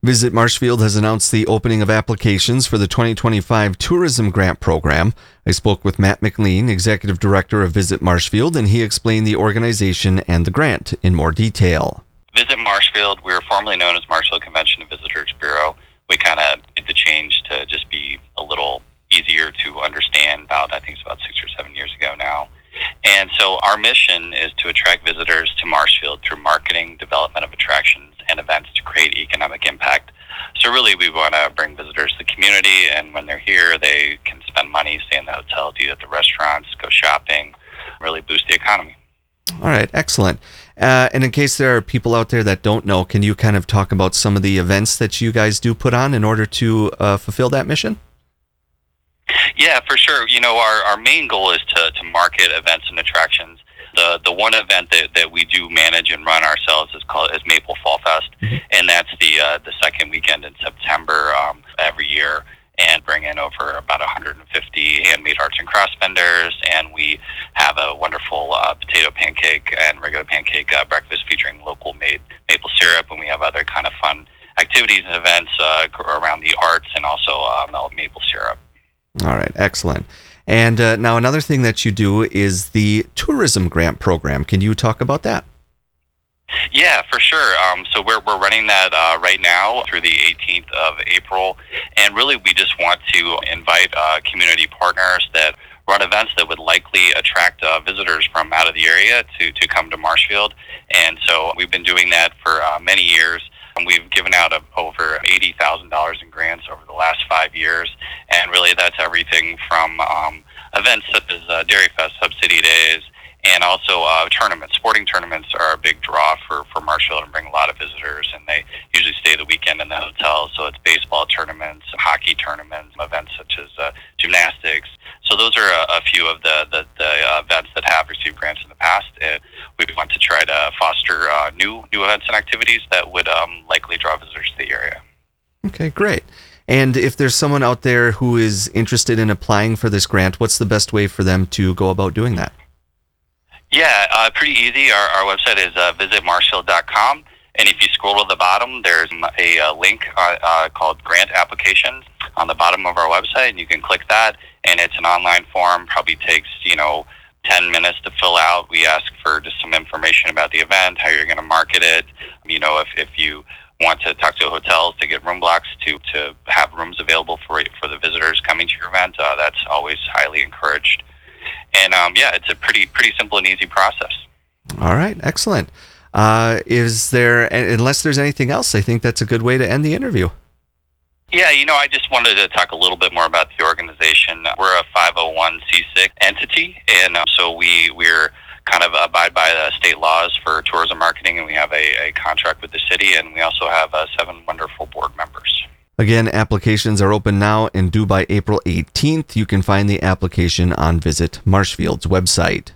Visit Marshfield has announced the opening of applications for the 2025 Tourism Grant Program. I spoke with Matt McLean, Executive Director of Visit Marshfield, and he explained the organization and the grant in more detail. Visit Marshfield, we were formerly known as Marshfield Convention and Visitors Bureau. We kind of did the change to just be a little easier to understand about, I think it's about 6 or 7 years ago now. And so our mission is to attract visitors to Marshfield through marketing, development of attractions, and events to create economic impact. So really we want to bring visitors to the community, and when they're here, they can spend money, stay in the hotel, eat at the restaurants, go shopping, really boost the economy. All right, excellent. And in case there are people out there that don't know, can you kind of talk about some of the events that you guys do put on in order to fulfill that mission? Yeah, for sure. You know, our main goal is to market events and attractions. The one event that we do manage and run ourselves is Maple Fall Fest, and that's the second weekend in September every year, and bring in over about 150 handmade arts and crafts vendors, and we have a wonderful potato pancake and regular pancake breakfast featuring local made maple syrup, and we have other kind of fun activities and events around the arts and also maple syrup. All right, excellent. And now another thing that you do is the Tourism Grant Program. Can you talk about that? Yeah, for sure. So we're running that right now through the 18th of April, and really we just want to invite community partners that run events that would likely attract visitors from out of the area to come to Marshfield. And so we've been doing that for many years. And we've given out over $80,000 in grants over the last 5 years, and really that's everything from events such as Dairy Fest, Sub-City Days, and also tournaments. Sporting tournaments are a big draw for Marshfield and bring a lot of visitors, and they usually stay the weekend in the hotel. So it's baseball tournaments, hockey tournaments, events such as gymnastics. So those are a few of the events that have received grants in the past, and we want to try to foster new events and activities that would likely draw visitors to the area. Okay, great. And if there's someone out there who is interested in applying for this grant, what's the best way for them to go about doing that? Yeah, pretty easy. Our website is visitmarshfield.com, and if you scroll to the bottom, there's a link called Grant Applications on the bottom of our website, and you can click that, and it's an online form. Probably takes 10 minutes to fill out. We ask for just some information about the event, how you're going to market it. If you want to talk to hotels to get room blocks to have rooms available for the visitors coming to your event, that's always highly encouraged. And it's a pretty simple and easy process. All right, excellent. Is there, unless there's anything else, I think that's a good way to end the interview. Yeah, I just wanted to talk a little bit more about the organization. We're a 501c6 entity, and so we're kind of abide by the state laws for tourism marketing, and we have a contract with the city, and we also have 7 wonderful board members. Again, applications are open now and due by April 18th. You can find the application on Visit Marshfield's website.